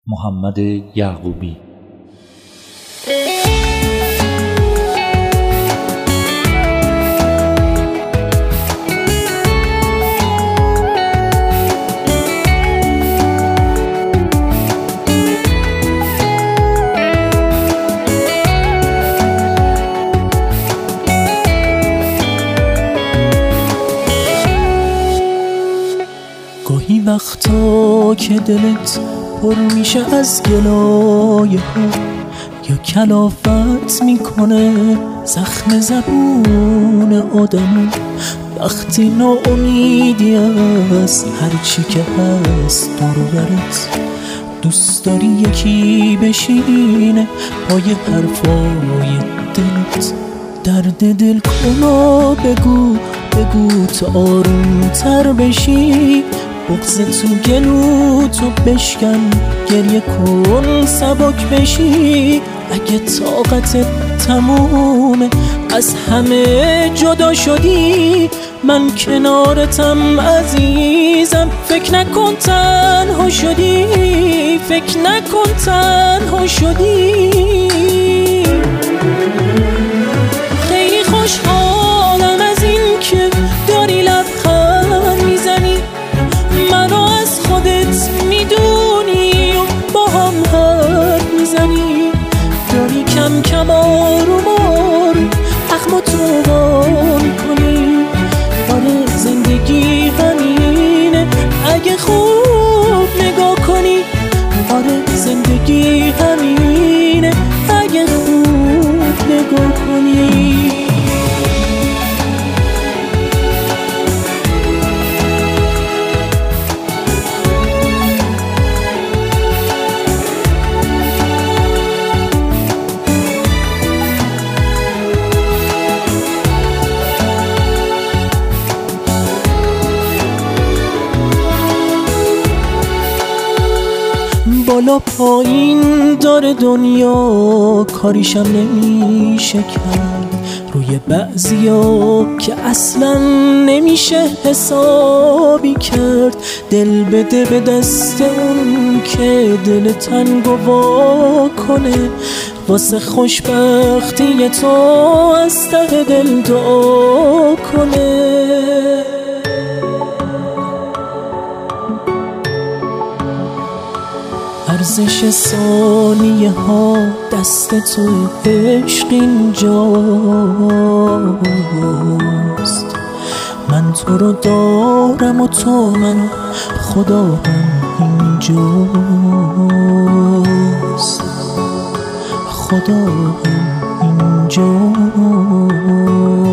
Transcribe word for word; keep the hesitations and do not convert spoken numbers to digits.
محمد یعقوبی. گاهی وقتا که دلت پر میشه از گلایه ها، یا کلافت میکنه زخم زبون آدمو، وقتی ناامیدی از هرچی که هست دور و برت، دوست داری یکی بشینه پای حرفای دلت، درد دل کنا بگو بگو تا آروم تر بشی، بغض تو گلو تو بشکن، گریه کن سبک بشی، اگه طاقتت تمومه از همه جدا شدی، من کنارتم عزیزم، فکر نکن تنها شدی، فکر نکن تنها شدی. خیلی خوشحالم از این که داری لبخند میزنی، منو از خودت میدونی و با هم حرف میزنی، داری کم کم آروم آروم اخمو تو بان کنی، آره زندگی همینه اگه خوب نگاه کنی، آره زندگی همینه اگه خوب نگاه کنی. بالا پایین داره دنیا، کاریشم نمیشه کرد، روی بعضیا که اصلا نمیشه حسابی کرد، دل بده به دست اون که دل تنگو وا کنه، واسه خوشبختی تو از ته دل دعا کنه. ارزش ثانیه ها دست تو عشق اینجاست، من تو رو دارم و تو منو، خدا هم اینجاست، خدا هم اینجاست.